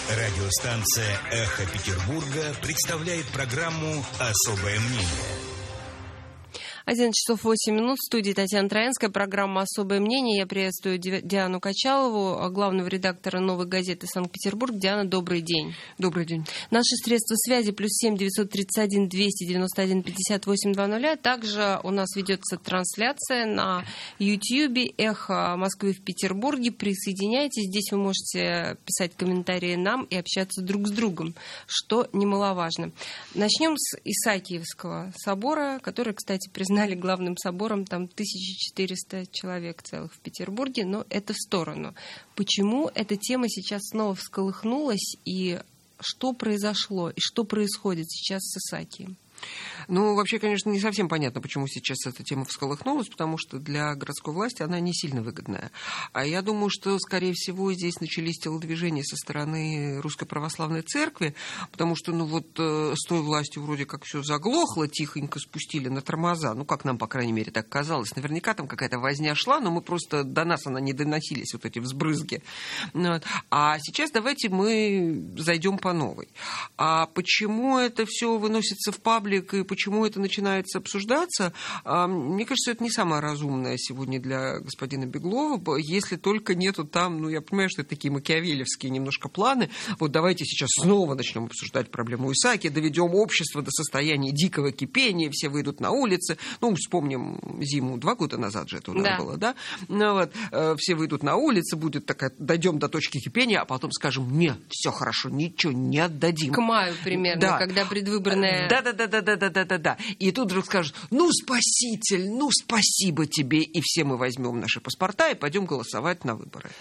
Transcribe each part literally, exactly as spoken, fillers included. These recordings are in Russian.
Радиостанция «Эхо Петербурга» представляет программу «Особое мнение». одиннадцать часов восемь минут. В студии Татьяна Троянская. Программа «Особое мнение». Я приветствую Диану Качалову, главного редактора «Новой газеты Санкт-Петербург». Диана, добрый день. Добрый день. Наши средства связи плюс семь девятьсот тридцать один двести девяносто один пятьдесят восемь двадцать. Также у нас ведется трансляция на Ютьюбе «Эхо Москвы в Петербурге». Присоединяйтесь. Здесь вы можете писать комментарии нам и общаться друг с другом, что немаловажно. Начнем с Исаакиевского собора, который, кстати, признали главным собором, там тысяча четыреста человек целых в Петербурге, но это в сторону. Почему эта тема сейчас снова всколыхнулась, и что произошло, и что происходит сейчас с Исаакием? Ну, вообще, конечно, не совсем понятно, почему сейчас эта тема всколыхнулась, потому что для городской власти она не сильно выгодная. А я думаю, что, скорее всего, здесь начались телодвижения со стороны Русской Православной Церкви, потому что, ну, вот с той властью вроде как все заглохло, тихонько спустили на тормоза, ну, как нам, по крайней мере, так казалось. Наверняка там какая-то возня шла, но мы просто, до нас она не доносились, вот эти взбрызги. Вот. А сейчас давайте мы зайдем по новой. А почему это все выносится в паблик, и почему это начинается обсуждаться, мне кажется, это не самое разумное сегодня для господина Беглова, если только нету там, ну, я понимаю, что это такие макиавелевские немножко планы, вот давайте сейчас снова начнем обсуждать проблему Исааки, доведем общество до состояния дикого кипения, все выйдут на улицы, ну, вспомним зиму, два года назад же это у нас да. было, да, ну, вот, все выйдут на улицы, будет такая, дойдем до точки кипения, а потом скажем, нет, все хорошо, ничего не отдадим. К маю примерно, да. когда предвыборная... Да-да-да. Да-да-да-да-да. И тут вдруг скажут, ну, спаситель, ну, спасибо тебе. И все мы возьмем наши паспорта и пойдем голосовать на выборы.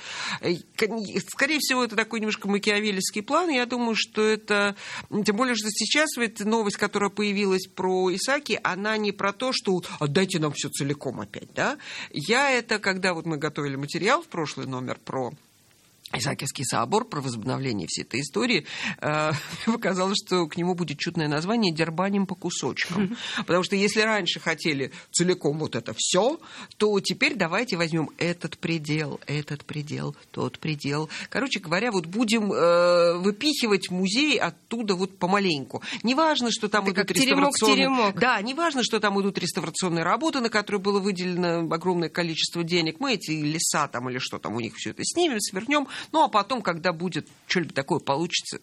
Скорее всего, это такой немножко макиавелевский план. Я думаю, что это... Тем более, что сейчас эта новость, которая появилась про Исааки, она не про то, что отдайте нам все целиком опять, да? Я это, когда вот мы готовили материал в прошлый номер про... Исаакиевский собор, про возобновление всей этой истории, э, показалось, что к нему будет чудное название «Дербаним по кусочкам». Потому что если раньше хотели целиком вот это все, то теперь давайте возьмем этот предел, этот предел, тот предел. Короче говоря, вот будем э, выпихивать музей оттуда вот помаленьку. Неважно, что там это идут реставрационные... Теремок-теремок. Да, неважно, что там идут реставрационные работы, на которые было выделено огромное количество денег. Мы эти леса там или что там у них все это снимем, свернем. Ну, а потом, когда будет что-нибудь такое получится.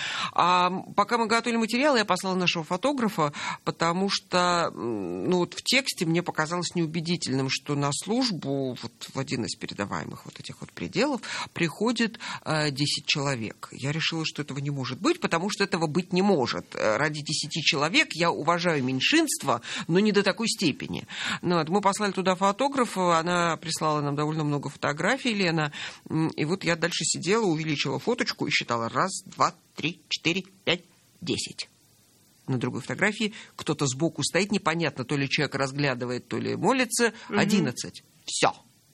А пока мы готовили материал, я послала нашего фотографа, потому что ну, вот в тексте мне показалось неубедительным, что на службу вот в один из передаваемых вот этих вот пределов приходит э, десять человек. Я решила, что этого не может быть, потому что этого быть не может. Ради десяти человек я уважаю меньшинство, но не до такой степени. Ну, вот, мы послали туда фотографа, она прислала нам довольно много фотографий, Лена, и вот я дальше сидела, увеличила фоточку и считала раз, два, три, четыре, пять, десять. На другой фотографии кто-то сбоку стоит, непонятно, то ли человек разглядывает, то ли молится. Одиннадцать. Все.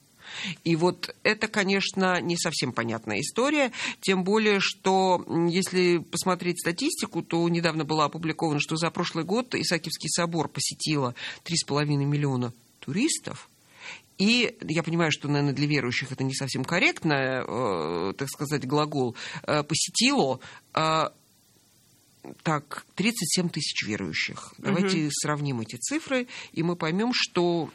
И вот это, конечно, не совсем понятная история, тем более, что если посмотреть статистику, то недавно было опубликовано, что за прошлый год Исаакиевский собор посетило три с половиной миллиона туристов. И я понимаю, что, наверное, для верующих это не совсем корректно, э, так сказать, глагол э, «посетило». Э, так, тридцать семь тысяч верующих. Mm-hmm. Давайте сравним эти цифры, и мы поймем, что...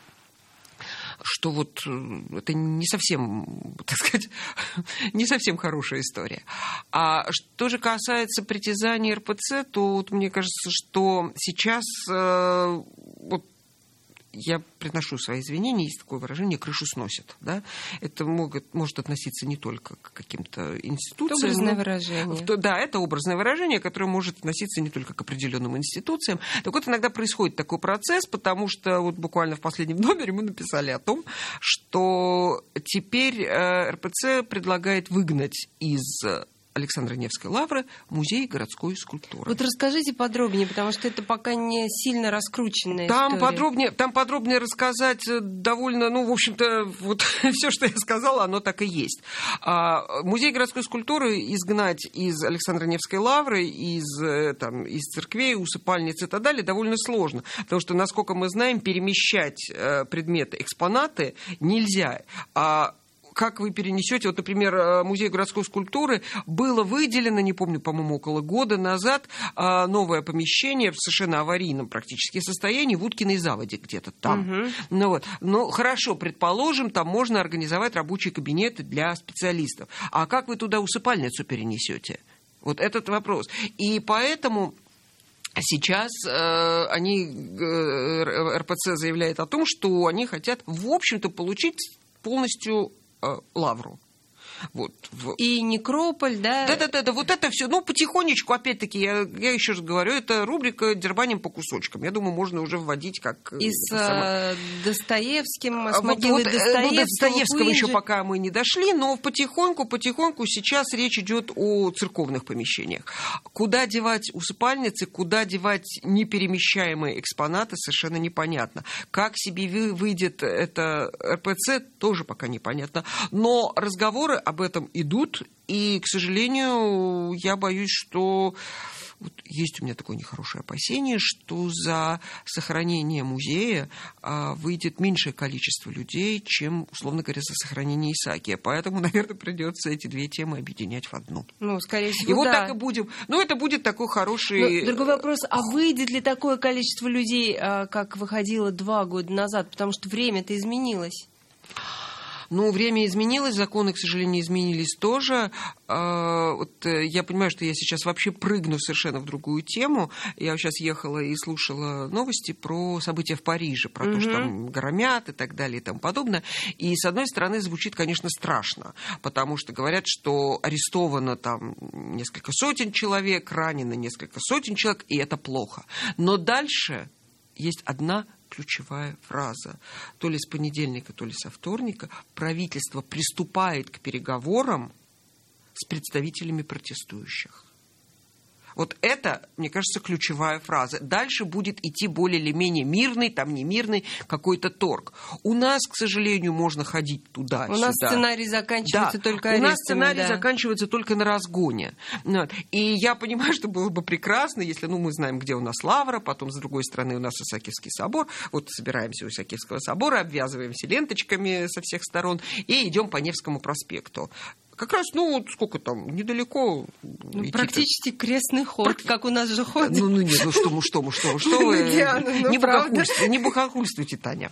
что вот это не совсем, так сказать, не совсем хорошая история. А что же касается притязаний эр пэ цэ, то вот мне кажется, что сейчас э, вот, я приношу свои извинения, есть такое выражение, крышу сносят. Да? Это могут, может относиться не только к каким-то институциям. Это образное но, выражение. В, да, это образное выражение, которое может относиться не только к определенным институциям. Так вот, иногда происходит такой процесс, потому что вот буквально в последнем номере мы написали о том, что теперь эр пэ цэ предлагает выгнать из Александра Невской лавры музей городской скульптуры. Вот расскажите подробнее, потому что это пока не сильно раскрученная там история. Подробнее, там подробнее рассказать довольно, ну, в общем-то, вот все, что я сказала, оно так и есть. А, музей городской скульптуры изгнать из Александра Невской лавры, из, там, из церквей, усыпальниц и так далее довольно сложно, потому что, насколько мы знаем, перемещать предметы, экспонаты нельзя. А как вы перенесете, вот, например, музей городской скульптуры было выделено, не помню, по-моему, около года назад, новое помещение в совершенно аварийном практически состоянии в Уткиной заводе где-то там. Угу. Ну, вот. Ну, хорошо, предположим, там можно организовать рабочие кабинеты для специалистов. А как вы туда усыпальницу перенесете? Вот этот вопрос. И поэтому... Сейчас э, они, э, эр пэ цэ заявляет о том, что они хотят, в общем-то, получить полностью э, лавру. Вот. И некрополь, да? Да-да-да, да, вот это все. Ну, потихонечку, опять-таки, я, я еще раз говорю, это рубрика «Дербаним по кусочкам». Я думаю, можно уже вводить как... И с самое... Достоевским, с вот, могилой вот, Достоевского. Ну, до Достоевского еще пока мы не дошли, но потихоньку, потихоньку сейчас речь идет о церковных помещениях. Куда девать усыпальницы, куда девать неперемещаемые экспонаты, совершенно непонятно. Как себе выйдет это эр пэ цэ, тоже пока непонятно. Но разговоры об этом идут, и, к сожалению, я боюсь, что вот есть у меня такое нехорошее опасение, что за сохранение музея а, выйдет меньшее количество людей, чем, условно говоря, за сохранение Исаакия. Поэтому, наверное, придется эти две темы объединять в одну. Ну, скорее всего, и вот да. так и будем. Ну, это будет такой хороший... Но другой вопрос, а выйдет ли такое количество людей, как выходило два года назад? Потому что время-то изменилось. Ну, время изменилось, законы, к сожалению, изменились тоже. Вот я понимаю, что я сейчас вообще прыгну совершенно в другую тему. Я сейчас ехала и слушала новости про события в Париже, про mm-hmm. то, что там громят и так далее и тому подобное. И, с одной стороны, звучит, конечно, страшно, потому что говорят, что арестовано там несколько сотен человек, ранено несколько сотен человек, и это плохо. Но дальше есть одна ключевая фраза. То ли с понедельника, то ли со вторника правительство приступает к переговорам с представителями протестующих. Вот это, мне кажется, ключевая фраза. Дальше будет идти более или менее мирный, там не мирный, какой-то торг. У нас, к сожалению, можно ходить туда-сюда. У нас сценарий заканчивается да. только арестами. У нас сценарий да. заканчивается только на разгоне. Вот. И я понимаю, что было бы прекрасно, если, ну, мы знаем, где у нас Лавра, потом, с другой стороны, у нас Исаакиевский собор. Вот собираемся у Исаакиевского собора, обвязываемся ленточками со всех сторон и идем по Невскому проспекту. Как раз, ну, вот сколько там, недалеко. Ну, практически крестный ход, Про... как у нас же ходит. Ну, ну нет, ну что мы, что мы, что мы, что вы. Не богохульствуйте, не богохульствуйте, Таня.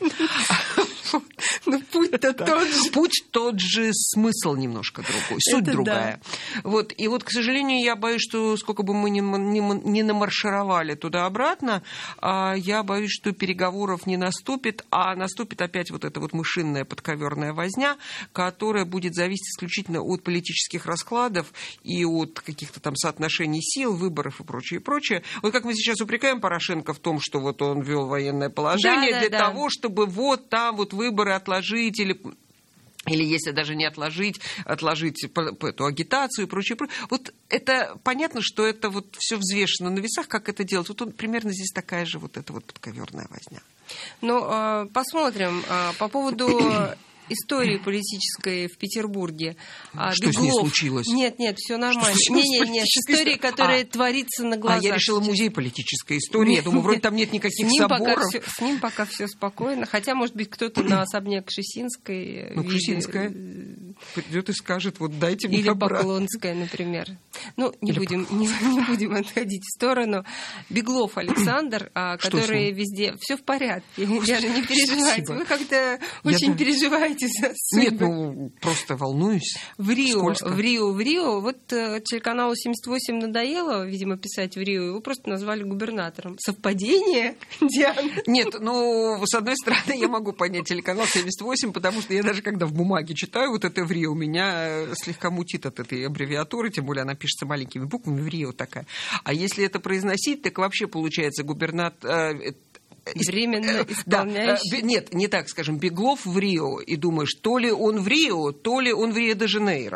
Ну, путь-то тот же. Путь тот же, смысл немножко другой, суть это другая. Да. Вот, и вот, к сожалению, я боюсь, что сколько бы мы ни, ни, ни намаршировали туда-обратно, я боюсь, что переговоров не наступит, а наступит опять вот эта вот мышиная подковерная возня, которая будет зависеть исключительно от политических раскладов и от каких-то там соотношений сил, выборов и прочее, и прочее. Вот как мы сейчас упрекаем Порошенко в том, что вот он ввел военное положение да, да, для да. того, чтобы вот там вот выборы отложить или... Или если даже не отложить, отложить эту агитацию и прочее, прочее. Вот это понятно, что это вот все взвешено на весах, как это делать. Вот он, примерно здесь такая же вот эта вот подковерная возня. Ну, посмотрим. По поводу истории политической в Петербурге. Что Беглов... с ней случилось? Нет, нет, все нормально. Нет, нет, нет, история, которая а, творится на глазах. А я решила музей политической истории. Нет, я думаю, вроде там нет никаких с соборов. Пока все, с ним пока все спокойно. Хотя, может быть, кто-то на особняк Кшесинской... Ну, Кшесинская придет и скажет, вот дайте мне или обратно. Или Поклонская, например. Ну, не или будем, не, не будем отходить в сторону. Беглов Александр, который везде... Все в порядке. Яна, не переживайте. Вы как-то очень да... переживаете. Нет, ну, просто волнуюсь. В Рио, Скользко. в Рио, в Рио. Вот э, телеканалу семьдесят восемь надоело, видимо, писать в Рио. Его просто назвали губернатором. Совпадение, Диана? Нет, ну, с одной стороны, я могу понять телеканал семьдесят восемь, потому что я даже когда в бумаге читаю вот это в Рио, меня слегка мутит от этой аббревиатуры, тем более она пишется маленькими буквами, в Рио такая. А если это произносить, так вообще получается губернатор... Временно исполняющий. Да, нет, не так, скажем, Беглов в Рио, и думаешь, то ли он в Рио, то ли он в Рио-де-Жанейро.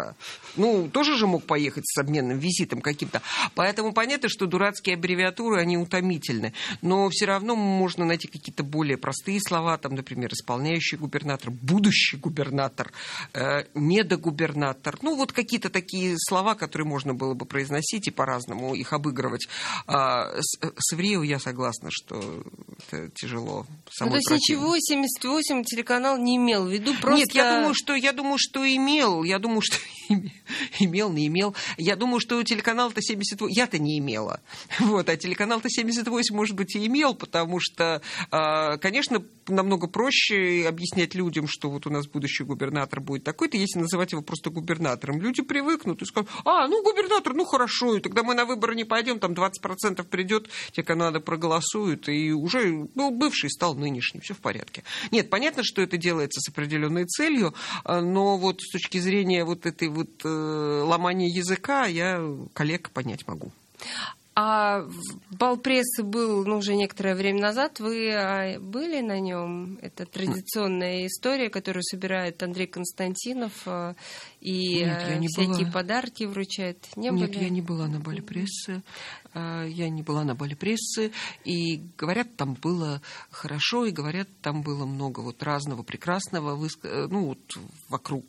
Ну, тоже же мог поехать с обменным визитом каким-то. Поэтому понятно, что дурацкие аббревиатуры, они утомительны. Но все равно можно найти какие-то более простые слова, там, например, исполняющий губернатор, будущий губернатор, э, недогубернатор. Ну, вот какие-то такие слова, которые можно было бы произносить и по-разному их обыгрывать. А, с, с Иврею я согласна, что это тяжело. Ну, то есть ничего семьдесят восемь телеканал не имел в виду? Просто... Нет, я думаю, что, я думаю, что имел. Я думаю, что имел, не имел. Я думаю, что телеканал-то семьдесят восемь... Я-то не имела. Вот, а телеканал-то семьдесят восемь, может быть, и имел, потому что, конечно, намного проще объяснять людям, что вот у нас будущий губернатор будет такой-то, если называть его просто губернатором. Люди привыкнут и скажут: а, ну, губернатор, ну, хорошо, и тогда мы на выборы не пойдем, там двадцать процентов придет, те, кому надо, проголосуют, и уже был бывший, стал нынешний, все в порядке. Нет, понятно, что это делается с определенной целью, но вот с точки зрения вот этой вот э, ломания языка я коллег понять могу. А бал прессы был, ну, уже некоторое время назад. Вы были на нем? Это традиционная история, которую собирает Андрей Константинов и Нет, всякие была. подарки вручает. Не Нет, были? я не была на бале прессы. Я не была на бале прессы. И говорят, там было хорошо, и говорят, там было много вот разного прекрасного, ну, вот вокруг...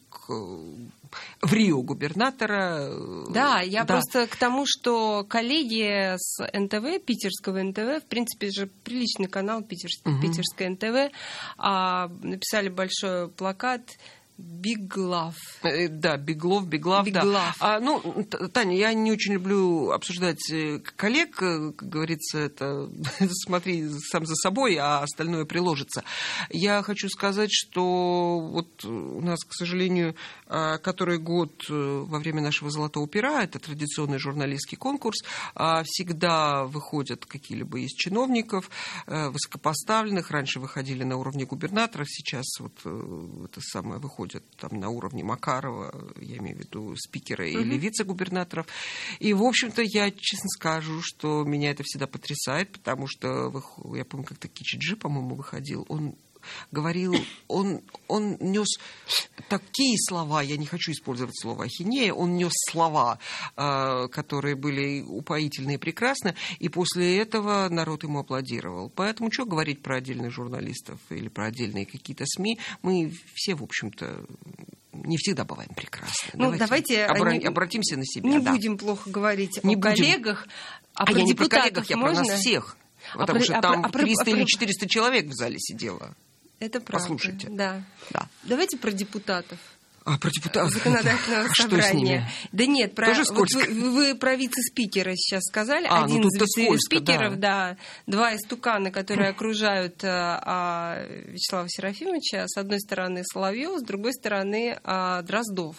в Рио губернатора. Да, я да. просто к тому, что коллеги с эн тэ вэ, питерского эн тэ вэ, в принципе же приличный канал, питерский, угу. питерское эн тэ вэ, а, написали большой плакат Big Love. Да, Big Love, Big Love, Big да. Love. А, ну, Таня, я не очень люблю обсуждать коллег, как говорится, это смотри сам за собой, а остальное приложится. Я хочу сказать, что вот у нас, к сожалению, который год во время нашего «Золотого пера», это традиционный журналистский конкурс, всегда выходят какие-либо из чиновников высокопоставленных. Раньше выходили на уровне губернаторов, сейчас вот это самое выходит там на уровне Макарова, я имею в виду спикера mm-hmm. или вице-губернаторов. И, в общем-то, я честно скажу, что меня это всегда потрясает, потому что, я помню, как-то Кичиджи, по-моему, выходил, он говорил, он, он нес такие слова, я не хочу использовать слово ахинея, он нес слова, э, которые были упоительные и прекрасны, и после этого народ ему аплодировал. Поэтому что говорить про отдельных журналистов или про отдельные какие-то СМИ, мы все, в общем-то, не всегда бываем прекрасны. Ну, давайте, давайте обра- не, обратимся на себя. Не да. будем плохо говорить не о будем. коллегах, а, а про я не про депутатов коллегах, я можно? про нас всех. Потому а что про, там а про, триста а про... или четыреста человек в зале сидело. Это правда. Послушайте. Да. Да. Давайте про депутатов. А, про депутатов? Законодательного а собрания. Что с ними? Да нет, про... Тоже вот скользко. вы, вы про вице-спикера сейчас сказали. А, Один ну, из вице-спикеров, да. да, два истукана, которые окружают а, Вячеслава Серафимовича. С одной стороны Соловьев, с другой стороны а, Дроздов.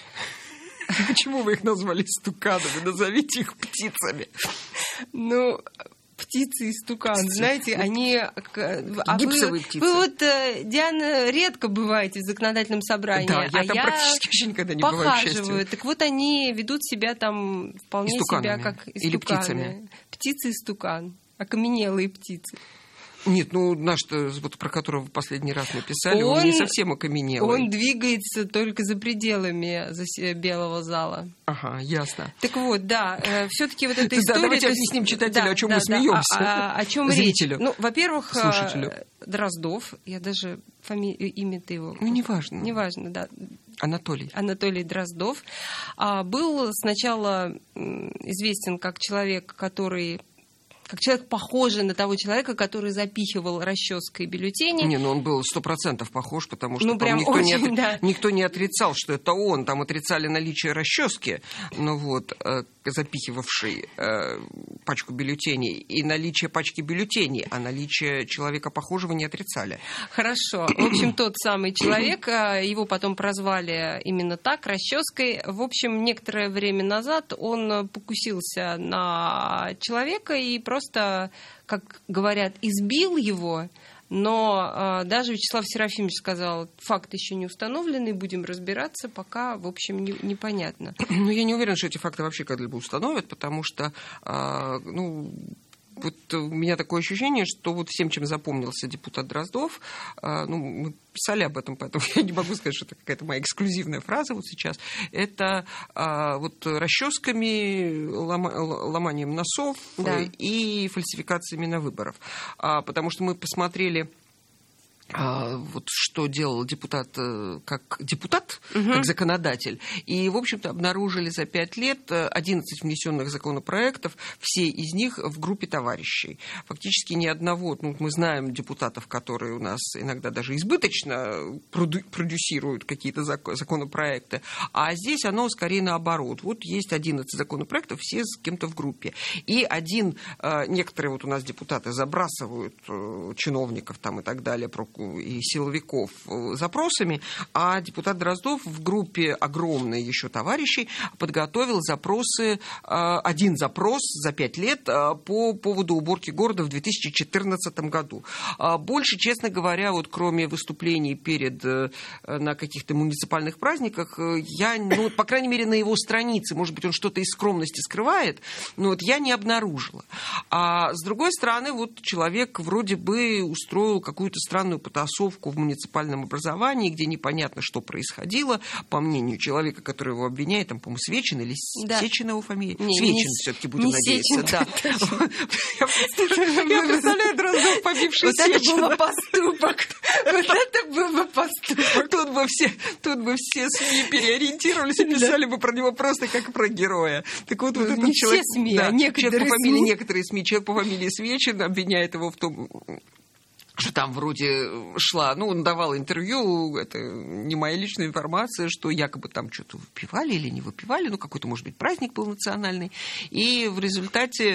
Почему вы их назвали истуканами? Назовите их птицами. Ну... Птицы и стукан, птицы. Знаете, они... А гипсовые вы, птицы. Вы вот, Диана, редко бываете в законодательном собрании, да, я а там я практически вообще никогда не похаживаю. бываю, к счастью. Так вот они ведут себя там вполне себя как истуканы. Или птицами. Птицы и стукан. Окаменелые птицы. Нет, ну наш-то, вот, про которого в последний раз мы писали, он, он не совсем окаменелый. Он двигается только за пределами белого зала. Ага, ясно. Так вот, да, э, все-таки вот эта история... Да, давайте объясним читателю, да, о чем да, мы смеемся. Да, о, о чем Зрителю. речь? Ну, во-первых, слушателю. Дроздов, я даже фами... имя-то его... Ну, неважно. Неважно, да. Анатолий. Анатолий Дроздов. А, был сначала известен как человек, который... как человек, похожий на того человека, который запихивал расческой бюллетени. Не, ну он был сто процентов похож, потому что ну, прям никто, очень, не от... да. никто не отрицал, что это он. Там отрицали наличие расчески, ну вот, э, запихивавший э, пачку бюллетеней, и наличие пачки бюллетеней, а наличие человека похожего не отрицали. Хорошо. В общем, тот самый человек, его потом прозвали именно так, расческой. В общем, некоторое время назад он покусился на человека и просто, как говорят, избил его. Но э, даже Вячеслав Серафимович сказал, факт еще не установленный, будем разбираться, пока, в общем, не, непонятно. Ну, я не уверена, что эти факты вообще когда-либо установят, потому что, э, ну... вот у меня такое ощущение, что вот всем, чем запомнился депутат Дроздов, ну, мы писали об этом, поэтому я не могу сказать, что это какая-то моя эксклюзивная фраза вот сейчас, это вот расческами, ломанием носов, да, и фальсификациями на выборах. Потому что мы посмотрели, вот что делал депутат как депутат, угу. как законодатель. И, в общем-то, обнаружили за пять лет одиннадцать внесенных законопроектов, все из них в группе товарищей. Фактически ни одного, ну, мы знаем депутатов, которые у нас иногда даже избыточно проду- продюсируют какие-то законопроекты, а здесь оно скорее наоборот. Вот есть одиннадцать законопроектов, все с кем-то в группе. И один, некоторые вот у нас депутаты забрасывают чиновников там и так далее, и силовиков запросами, а депутат Дроздов в группе огромной еще товарищей подготовил запросы, один запрос за пять лет по поводу уборки города в две тысячи четырнадцатом году. Больше, честно говоря, вот кроме выступлений перед, на каких-то муниципальных праздниках, я, ну, по крайней мере, на его странице, может быть, он что-то из скромности скрывает, но вот я не обнаружила. А с другой стороны, вот человек вроде бы устроил какую-то странную потасовку в муниципальном образовании, где непонятно, что происходило, по мнению человека, который его обвиняет, там, по-моему, Свечин или да. Сечин его фамилия? Не, Свечин не, все-таки будем не надеяться. Сечин, да. Я представляю Дроздов, побивший Сечина. Вот это был бы поступок. Вот это был бы поступок. Тут бы все, тут бы все СМИ переориентировались и писали бы про него просто как про героя. Так вот, вот этот не человек... все СМИ, а некоторые СМИ. Некоторые СМИ. Человек по фамилии Свечин обвиняет его в том... что там вроде шла, ну, он давал интервью, это не моя личная информация, что якобы там что-то выпивали или не выпивали, ну, какой-то, может быть, праздник был национальный, и в результате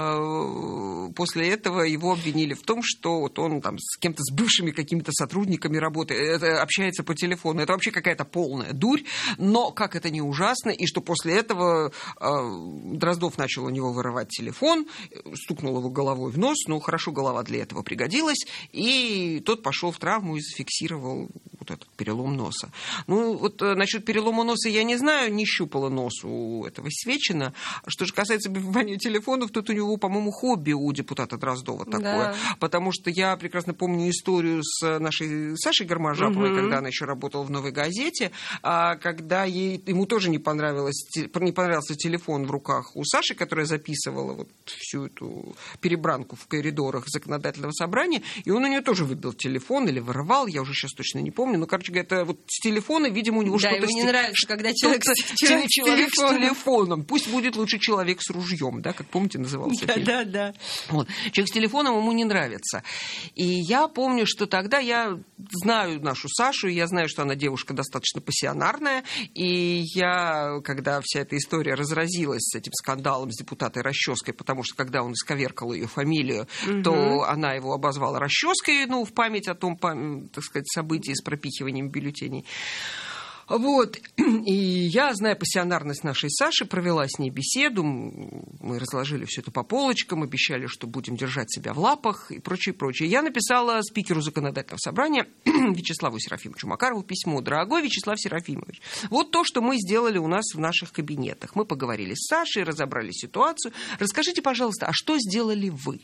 э, после этого его обвинили в том, что вот он там с кем-то, с бывшими какими-то сотрудниками работает, это, общается по телефону, это вообще какая-то полная дурь, но как это не ужасно, и что после этого э, Дроздов начал у него вырывать телефон, стукнул его головой в нос, ну, хорошо, голова для этого пригодилась, и тот пошел в травму и зафиксировал вот этот перелом носа. Ну, вот насчет перелома носа я не знаю, не щупала нос у этого Свечина. Что же касается выбивания телефонов, тут у него, по-моему, хобби у депутата Дроздова такое. Да. Потому что я прекрасно помню историю с нашей Сашей Гармажаповой, угу. когда она еще работала в «Новой газете», когда ей, ему тоже не, понравилось, не понравился телефон в руках у Саши, которая записывала вот всю эту перебранку в коридорах законодательного собрания, и он у нее тоже выбил телефон или воровал, я уже сейчас точно не помню, но, короче говоря, это вот с телефона, видимо, у него да, что-то... Да, ему не нравится, когда человек, с, человек, человек с, телефоном. с телефоном. Пусть будет лучше человек с ружьем, да, как помните, назывался да, фильм. Да, да, вот. Человек с телефоном ему не нравится. И я помню, что тогда я знаю нашу Сашу, и я знаю, что она девушка достаточно пассионарная, и я, когда вся эта история разразилась с этим скандалом с депутатой Расческой, потому что когда он исковеркал ее фамилию, угу. то она его обозвала Расческой, ну, в память о том, так сказать, событии с пропихиванием бюллетеней. Вот. И я, зная пассионарность нашей Саши, провела с ней беседу. Мы разложили все это по полочкам, обещали, что будем держать себя в лапах и прочее, прочее. Я написала спикеру законодательного собрания Вячеславу Серафимовичу Макарову письмо. Дорогой Вячеслав Серафимович, вот то, что мы сделали у нас в наших кабинетах. Мы поговорили с Сашей, разобрали ситуацию. Расскажите, пожалуйста, а что сделали вы?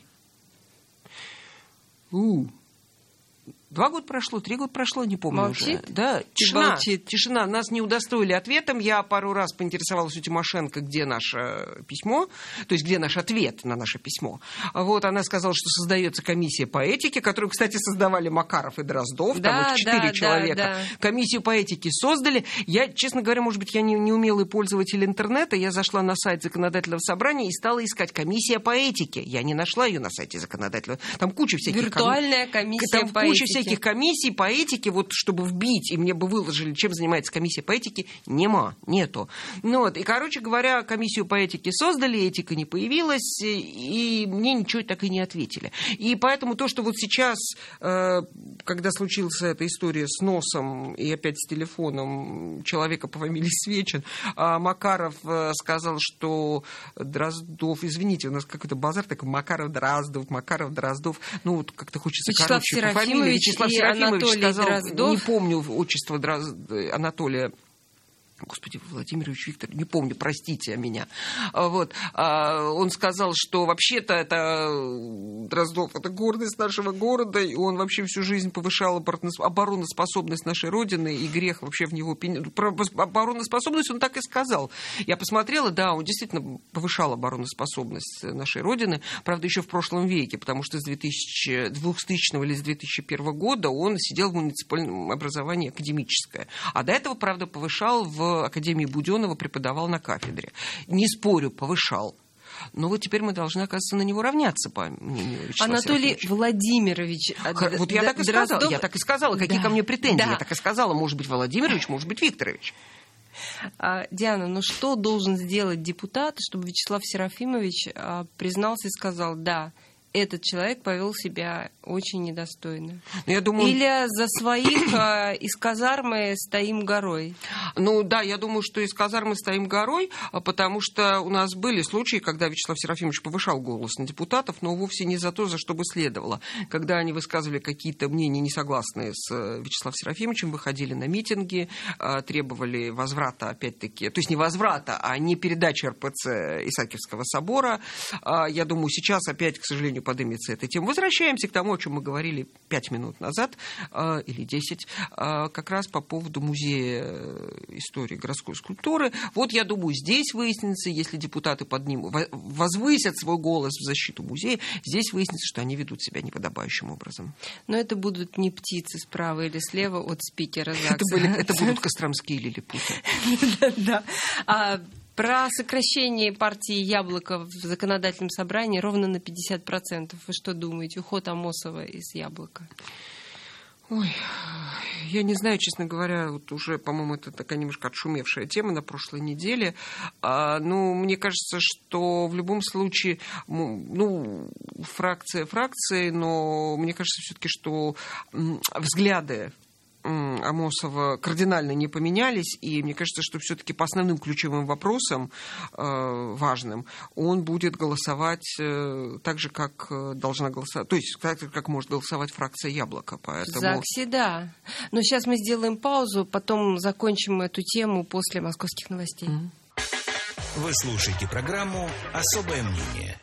У Два года прошло, три года прошло, не помню Молчит? уже. Да, тишина, Молчит. тишина. Нас не удостоили ответом. Я пару раз поинтересовалась у Тимошенко, где наше письмо, то есть где наш ответ на наше письмо. Вот, она сказала, что создается комиссия по этике, которую, кстати, создавали Макаров и Дроздов, да, там их четыре да, человека. Да, да. Комиссию по этике создали. Я, честно говоря, может быть, я не, не умелый пользователь интернета, я зашла на сайт законодательного собрания и стала искать комиссия по этике. Я не нашла ее на сайте законодательного. Там куча всяких... Виртуальная комиссия там по куча этике. Всяких комиссий по этике, вот чтобы вбить, и мне бы выложили, чем занимается комиссия по этике, нема, нету. Ну, вот, и, короче говоря, комиссию по этике создали, этика не появилась, и мне ничего так и не ответили. И поэтому то, что вот сейчас, когда случилась эта история с носом и опять с телефоном человека по фамилии Свечин, Макаров сказал, что Дроздов, извините, у нас какой-то базар такой, Макаров-Дроздов, Макаров-Дроздов, ну, вот как-то хочется, Вячеслав короче, по фамилии. Вячеслав Серафимович Анатолий сказал, Дроздов. не помню отчество Дроз... Анатолия Господи, Владимирович Виктор, не помню, простите меня. Вот. Он сказал, что вообще-то это Дроздов, это гордость нашего города, и он вообще всю жизнь повышал обороноспособность нашей Родины, и грех вообще в него... Про обороноспособность он так и сказал. Я посмотрела, да, он действительно повышал обороноспособность нашей Родины, правда, еще в прошлом веке, потому что с двухтысячного или с две тысячи первого года он сидел в муниципальном образовании академическое. А до этого, правда, повышал в Академии Буденова, преподавал на кафедре. Не спорю, повышал. Но вот теперь мы должны, оказывается, на него равняться, по мнению Вячеслава Анатолий Серафимовича. Владимирович. Вот я так и сказала. Дроздов... Я так и сказала. Какие да. ко мне претензии? Да. Я так и сказала. Может быть, Владимирович, может быть, Викторович. А, Диана, ну что должен сделать депутат, чтобы Вячеслав Серафимович а, признался и сказал, да, этот человек повел себя очень недостойно? Я думаю... Или за своих а, из казармы стоим горой? Ну да, я думаю, что из казармы стоим горой, потому что у нас были случаи, когда Вячеслав Серафимович повышал голос на депутатов, но вовсе не за то, за что бы следовало. Когда они высказывали какие-то мнения, не согласные с Вячеславом Серафимовичем, выходили на митинги, требовали возврата, опять-таки, то есть не возврата, а не передачи эр пэ цэ Исаакиевского собора. Я думаю, сейчас опять, к сожалению, поднимется эта тема. Возвращаемся к тому, о чем мы говорили пять минут назад, э, или десять, э, как раз по поводу музея истории городской скульптуры. Вот, я думаю, здесь выяснится, если депутаты поднимут, возвысят свой голос в защиту музея, здесь выяснится, что они ведут себя неподобающим образом. Но это будут не птицы справа или слева от спикера ЗАГСа. Это, были, это будут костромские лилипуты. Да. Про сокращение партии «Яблоко» в законодательном собрании ровно на пятьдесят процентов. Вы что думаете? Уход Амосова из «Яблока». Ой, я не знаю, честно говоря, вот уже, по-моему, это такая немножко отшумевшая тема на прошлой неделе. А, ну, мне кажется, что в любом случае, ну, фракция фракции, но мне кажется все-таки, что взгляды Амосова кардинально не поменялись, и мне кажется, что все-таки по основным ключевым вопросам э, важным он будет голосовать э, так же, как должна голосовать, то есть так же, как может голосовать фракция «Яблоко». Поэтому... В ЗАГСе, да. Но сейчас мы сделаем паузу, потом закончим эту тему после московских новостей. Mm-hmm. Вы слушаете программу «Особое мнение».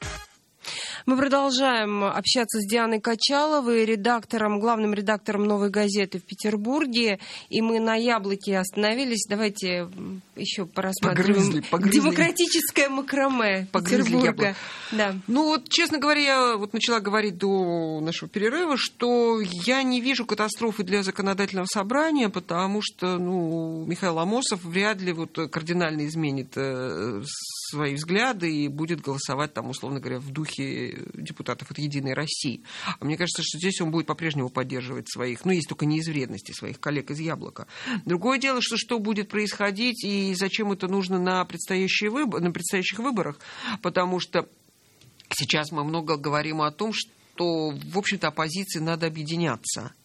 Мы продолжаем общаться с Дианой Качаловой, редактором, главным редактором «Новой газеты» в Петербурге. И мы на «Яблоке» остановились. Давайте еще порассматриваем. Погрызли, погрызли. Демократическое макраме Погрызли Петербурга. Да. Ну вот, честно говоря, я вот начала говорить до нашего перерыва, что я не вижу катастрофы для законодательного собрания, потому что ну, Михаил Амосов вряд ли вот кардинально изменит э, свои взгляды и будет голосовать, там, условно говоря, в духе депутатов от «Единой России». А мне кажется, что здесь он будет по-прежнему поддерживать своих, ну, есть только не из вредности, своих коллег из «Яблока». Другое дело, что что будет происходить и зачем это нужно на, предстоящие выбор, на предстоящих выборах, потому что сейчас мы много говорим о том, что, в общем-то, оппозиции надо объединяться.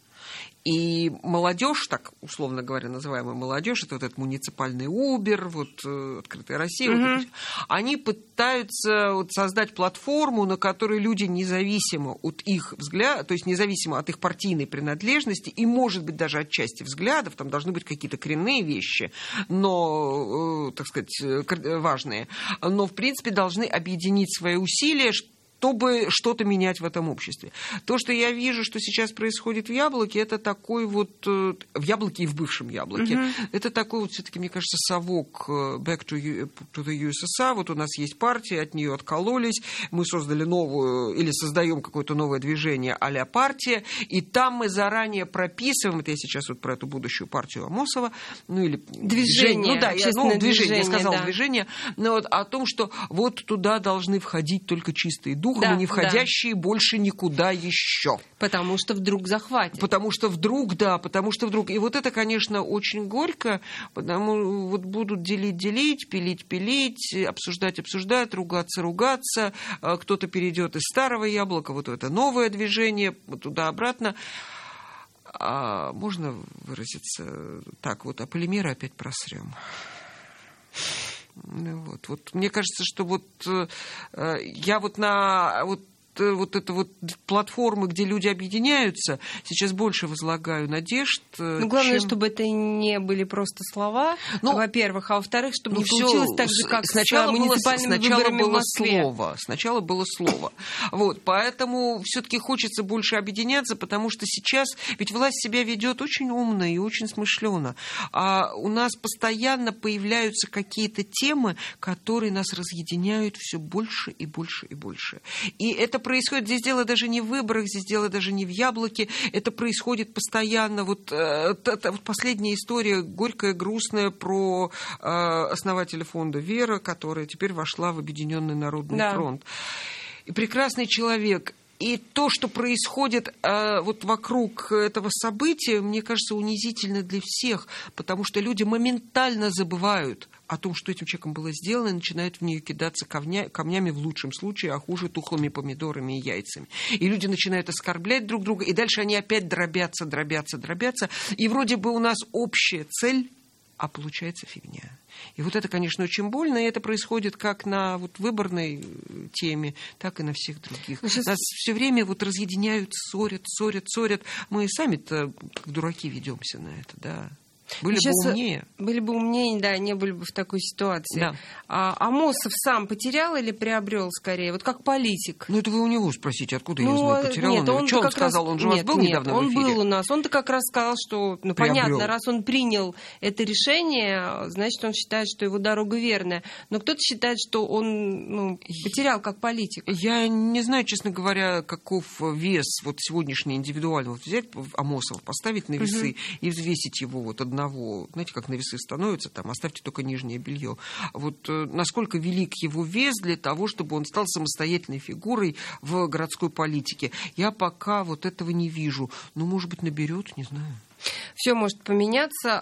И молодежь, так условно говоря, называемая молодежь, это вот этот муниципальный Убер, вот э, Открытая Россия, mm-hmm. вот, они пытаются вот, создать платформу, на которой люди независимо от их взгляда, то есть независимо от их партийной принадлежности и, может быть, даже от части взглядов, там должны быть какие-то коренные вещи, но, э, так сказать, важные, но, в принципе, должны объединить свои усилия, чтобы что-то менять в этом обществе. То, что я вижу, что сейчас происходит в «Яблоке», это такой вот... В «Яблоке» и в бывшем «Яблоке». Mm-hmm. Это такой вот, все-таки, мне кажется, совок back to, to the ю эс эс ар. Вот у нас есть партия, от нее откололись. Мы создали новую, или создаем какое-то новое движение а-ля партия. И там мы заранее прописываем, это я сейчас вот про эту будущую партию Амосова, ну или... Движение. движение. Ну да, я, ну, движение, движение, я сказала да. движение. Но вот о том, что вот туда должны входить только чистые духи, духом, да, и не входящие да. больше никуда еще. Потому что вдруг захватит. Потому что вдруг, да, потому что вдруг. И вот это, конечно, очень горько, потому вот будут делить-делить, пилить-пилить, обсуждать-обсуждать, ругаться-ругаться. Кто-то перейдет из старого «Яблока», вот в это новое движение, туда-обратно. А можно выразиться так вот, а полимеры опять просрем. Ну, вот, вот, мне кажется, что вот э, я вот на вот вот это вот платформы, где люди объединяются, сейчас больше возлагаю надежд. Ну, главное, чем... чтобы это не были просто слова, ну, во-первых, а во-вторых, чтобы ну, не получилось так же, как сначала с муниципальными было, сначала выборами было в Москве. Слово, сначала было слово. Вот, поэтому все-таки хочется больше объединяться, потому что сейчас ведь власть себя ведет очень умно и очень смышленно. А у нас постоянно появляются какие-то темы, которые нас разъединяют все больше и больше и больше. И это происходит, здесь дело даже не в выборах, здесь дело даже не в яблоке, это происходит постоянно. Вот, э, та, вот последняя история, горькая, грустная, про э, основателя фонда «Вера», которая теперь вошла в Объединенный народный да. фронт. И прекрасный человек. И то, что происходит э, вот вокруг этого события, мне кажется, унизительно для всех, потому что люди моментально забывают о том, что этим человеком было сделано, и начинают в нее кидаться камня, камнями в лучшем случае, а хуже тухлыми помидорами и яйцами. И люди начинают оскорблять друг друга, и дальше они опять дробятся, дробятся, дробятся. И вроде бы у нас общая цель, а получается фигня. И вот это, конечно, очень больно, и это происходит как на вот выборной теме, так и на всех других. Сейчас... Нас все время вот разъединяют, ссорят, ссорят, ссорят. Мы сами-то как дураки ведемся на это, да. Были Сейчас бы умнее. Были бы умнее, да, не были бы в такой ситуации. Да. А Амосов сам потерял или приобрел скорее? Вот как политик. Ну, это вы у него спросите, откуда ну, я знаю, потерял нет, он. он Что он как сказал? раз... Он же у нет, вас был нет, недавно он в эфире? Он был у нас. Он-то как раз сказал, что, ну, приобрел. Понятно, раз он принял это решение, значит, он считает, что его дорога верная. Но кто-то считает, что он ну, потерял как политик. Я не знаю, честно говоря, каков вес вот сегодняшний индивидуальный. Вот взять Амосова, поставить на весы угу. и взвесить его вот одного, знаете, как на весы становятся, там, оставьте только нижнее белье. Вот э, насколько велик его вес для того, чтобы он стал самостоятельной фигурой в городской политике. Я пока вот этого не вижу. Ну, может быть, наберет, не знаю. Все может поменяться.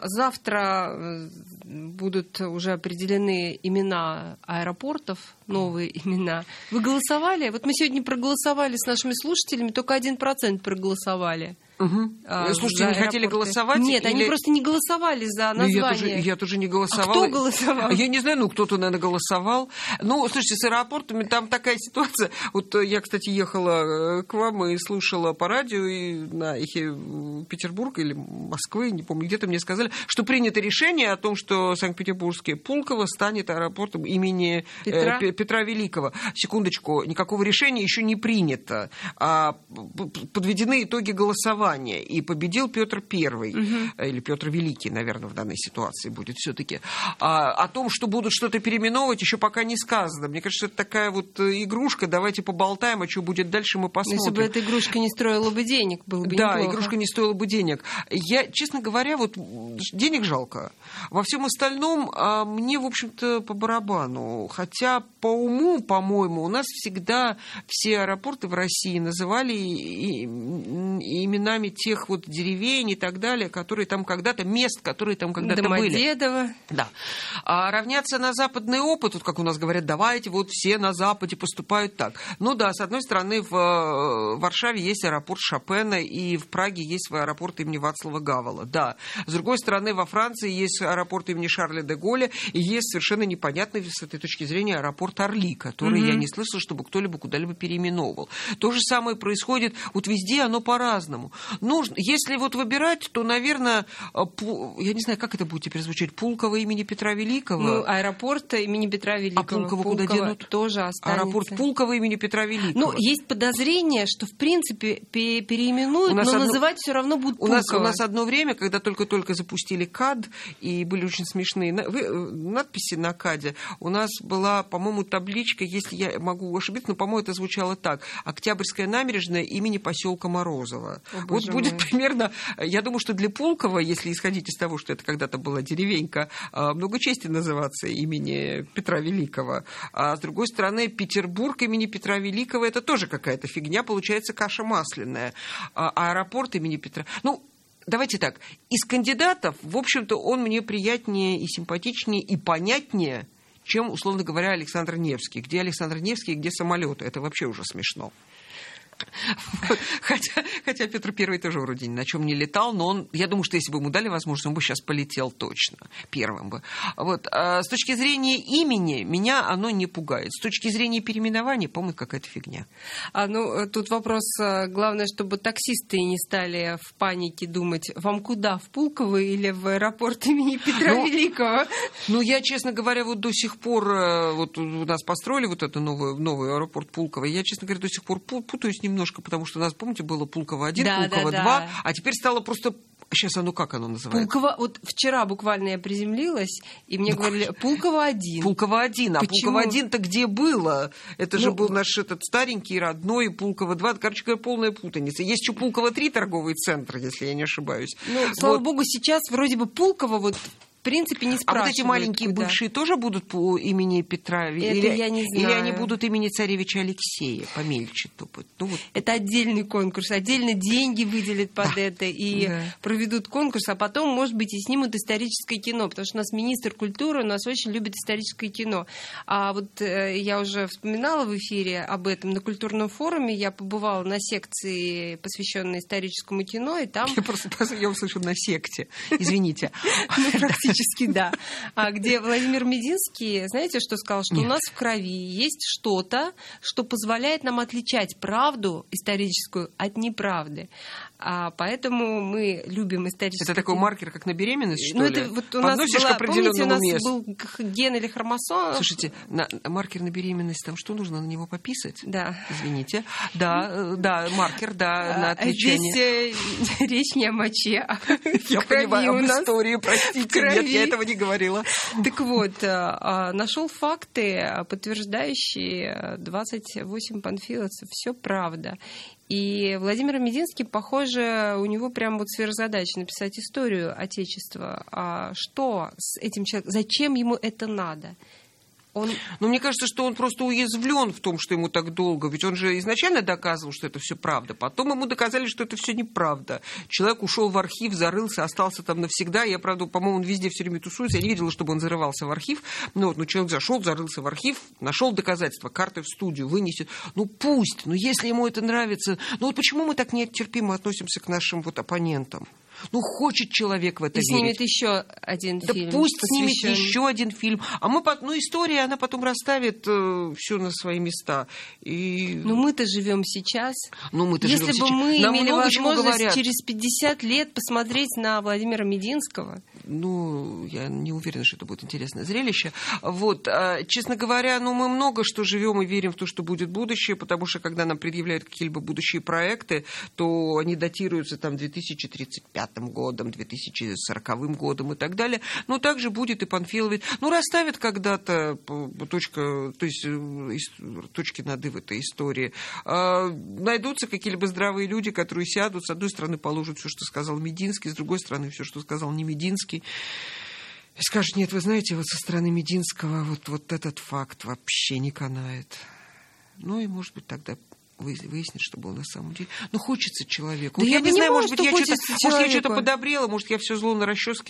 Завтра будут уже определены имена аэропортов, новые имена. Вы голосовали? Вот мы сегодня проголосовали с нашими слушателями, только один процент проголосовали. Угу. А, Слушайте, не хотели голосовать? Нет, или... они просто не голосовали за название. Ну, я, тоже, я тоже не голосовала. А кто голосовал? Я не знаю, ну, кто-то, наверное, голосовал. Ну, слушайте, с аэропортами там такая ситуация. Вот я, кстати, ехала к вам и слушала по радио и на эхе Петербурга или Москвы, не помню, где-то мне сказали, что принято решение о том, что Санкт-Петербургский Пулково станет аэропортом имени Петра, э, Петра Великого. Секундочку, никакого решения еще не принято. А подведены итоги голосования. И победил Петр Первый, угу. или Петр Великий, наверное, в данной ситуации будет все-таки. А, о том, что будут что-то переименовывать, еще пока не сказано. Мне кажется, это такая вот игрушка. Давайте поболтаем, а что будет дальше, мы посмотрим. Если бы эта игрушка не стоила бы денег, было бы да, неплохо. Да, игрушка не стоила бы денег. Я, честно говоря, вот денег жалко. Во всем остальном а, мне, в общем-то, по барабану. Хотя по уму, по-моему, у нас всегда все аэропорты в России называли и, и, и имена тех вот деревень и так далее, которые там когда-то, мест, которые там когда-то были. Домодедово. Да. А равняться на западный опыт, вот как у нас говорят, давайте, вот все на Западе поступают так. Ну да, с одной стороны, в Варшаве есть аэропорт Шопена, и в Праге есть аэропорт имени Вацлава Гавела. Да. С другой стороны, во Франции есть аэропорт имени Шарля де Голля, и есть совершенно непонятный с этой точки зрения аэропорт Орли, который mm-hmm. я не слышала, чтобы кто-либо куда-либо переименовывал. То же самое происходит, вот везде оно по-разному. Нужно, если вот выбирать, то, наверное, я не знаю, как это будет теперь звучать, Пулково имени Петра Великого. Ну, аэропорт имени Петра Великого. А Пулково, Пулково куда денут? Тоже останется. Аэропорт Пулково имени Петра Великого. Ну, есть подозрение, что, в принципе, переименуют, но одно... называть все равно будут Пулково. У нас, у нас одно время, когда только-только запустили КАД, и были очень смешные надписи на КАДе, у нас была, по-моему, табличка, если я могу ошибиться, но, по-моему, это звучало так: Октябрьская набережная имени поселка Морозова. О, вот будет мой. Примерно, я думаю, что для Пулково, если исходить из того, что это когда-то была деревенька, много чести называться имени Петра Великого. А с другой стороны, Петербург имени Петра Великого — это тоже какая-то фигня, получается каша масляная. А аэропорт имени Петра... Ну, давайте так, из кандидатов, в общем-то, он мне приятнее и симпатичнее, и понятнее, чем, условно говоря, Александр Невский. Где Александр Невский и где самолеты? Это вообще уже смешно. Вот. Хотя, хотя Петр Первый тоже вроде ни на чем не летал, но он, я думаю, что если бы ему дали возможность, он бы сейчас полетел точно, первым бы. Вот. А с точки зрения имени, меня оно не пугает. С точки зрения переименования, по-моему, какая-то фигня. А, ну, тут вопрос, главное, чтобы таксисты не стали в панике думать, вам куда, в Пулково или в аэропорт имени Петра ну, Великого? Ну, я, честно говоря, вот до сих пор, вот у нас построили вот этот новый, новый аэропорт Пулково, я, честно говоря, до сих пор путаюсь немножко, потому что у нас, помните, было Пулково один, да, Пулково да, два, да. А теперь стало просто... Сейчас оно как оно называется? Пулково... Вот вчера буквально я приземлилась, и мне ну, говорили, Пулково один. Пулково один. А Пулково один-то где было? Это ну, же был наш этот старенький, родной, Пулково два. Короче говоря, полная путаница. Есть еще Пулково три торговый центр, если я не ошибаюсь. Ну, вот. Слава богу, сейчас вроде бы Пулково вот... В принципе, не спрашивают. А вот эти маленькие куда. Бывшие тоже будут по имени Петра? Это или, я не знаю. Или они будут имени царевича Алексея, помельче топать? Ну, вот. Это отдельный конкурс. Отдельно деньги выделят под да. это и да. проведут конкурс, а потом, может быть, и снимут историческое кино, потому что у нас министр культуры, у нас очень любит историческое кино. А вот э, я уже вспоминала в эфире об этом на культурном форуме, я побывала на секции, посвященной историческому кино, и там... Я просто я услышала на секте, извините. Ну, практически. Да. А где Владимир Мединский, знаете, что сказал? Что Нет. у нас в крови есть что-то, что позволяет нам отличать правду историческую от неправды. А поэтому мы любим историческую... Это такой маркер, как на беременность, что ну, ли? Это вот у нас Подносишь была, к определенному помните, месту. у нас был ген или хромосом. Слушайте, на, маркер на беременность, там что нужно, на него пописать? Да. Извините. Да, да, маркер, да, на отличение. Здесь речь не о моче, а Я понимаю, об истории, простите, нет, я этого не говорила. Так вот, нашел факты, подтверждающие двадцать восемь панфиловцев. Все правда. И Владимир Мединский, похоже, у него прям вот сверхзадача написать историю Отечества. А что с этим человеком? Зачем ему это надо? Он... Но мне кажется, что он просто уязвлен в том, что ему так долго. Ведь он же изначально доказывал, что это все правда. Потом ему доказали, что это все неправда. Человек ушел в архив, зарылся, остался там навсегда. Я, правда, по-моему, он везде все время тусуется. Я не видела, чтобы он зарывался в архив. Но, вот, ну, человек зашел, зарылся в архив, нашел доказательства, карты в студию, вынесет. Ну пусть, ну если ему это нравится. Ну вот почему мы так нетерпимо относимся к нашим вот оппонентам? Ну, хочет человек в это и верить. И снимет еще один да фильм. Да пусть посвящен. Снимет еще один фильм. А мы, ну, история, она потом расставит э, все на свои места. И... Но мы-то живем сейчас. Ну, мы-то Если живем бы сейчас. мы Нам имели возможность говорят. через пятьдесят лет посмотреть на Владимира Мединского... Ну, я не уверена, что это будет интересное зрелище. Вот, а, честно говоря, ну, мы много что живем и верим в то, что будет будущее, потому что, когда нам предъявляют какие-либо будущие проекты, то они датируются там две тысячи тридцать пятым годом, две тысячи сороковым годом и так далее. Ну, также будет и Панфилов. Ну, расставят когда-то точка, то есть точки над «и» в этой истории. А, найдутся какие-либо здравые люди, которые сядут, с одной стороны, положат все, что сказал Мединский, с другой стороны, все, что сказал не Мединский. И скажет, нет, вы знаете, вот со стороны Мединского вот, вот этот факт вообще не канает. Ну и, может быть, тогда выяснить, что было на самом деле. Ну, хочется человеку. Да я, я не понимаю, знаю, может быть, я что-то, может, я что-то подобрела, может, я все зло на расческе,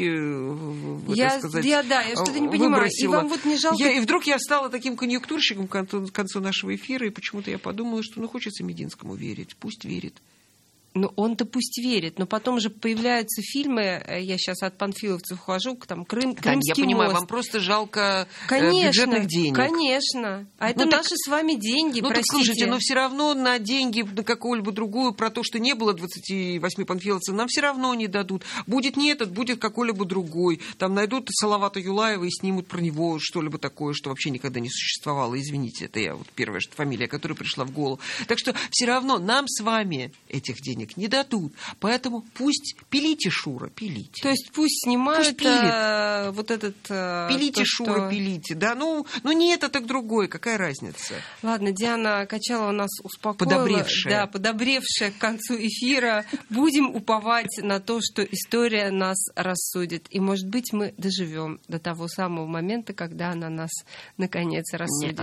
я, так сказать, я, да, я что-то не понимаю. Выбросила. И вам вот не жалко... Я, и вдруг я стала таким конъюнктурщиком к концу, к концу нашего эфира, и почему-то я подумала, что, ну, хочется Мединскому верить. Пусть верит. Ну, он-то пусть верит, но потом же появляются фильмы, я сейчас от панфиловцев ухожу, там, Крым, да, Крымский я понимаю, мост. Вам просто жалко конечно, бюджетных денег. Конечно, а это ну, наши так, с вами деньги, ну, простите. Так, слушайте, но все равно на деньги, на какую-либо другую, про то, что не было двадцати восьми панфиловцев, нам все равно не дадут. Будет не этот, будет какой-либо другой. Там найдут Салавата Юлаева и снимут про него что-либо такое, что вообще никогда не существовало. Извините, это я вот первая фамилия, которая пришла в голову. Так что все равно нам с вами этих денег не дадут. Поэтому пусть пилите, Шура, пилите. То есть пусть снимают пусть а, вот этот... А, пилите, то, Шура, что... пилите. Да, ну, ну не это, так другое. Какая разница? Ладно, Диана Качалова нас успокоила. Подобревшая. Да, подобревшая к концу эфира. Будем уповать на то, что история нас рассудит. И, может быть, мы доживем до того самого момента, когда она нас, наконец, рассудит.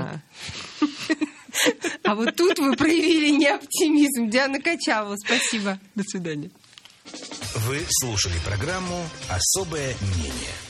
А вот тут вы проявили не оптимизм. Диана Качалова, спасибо. До свидания. Вы слушали программу «Особое мнение».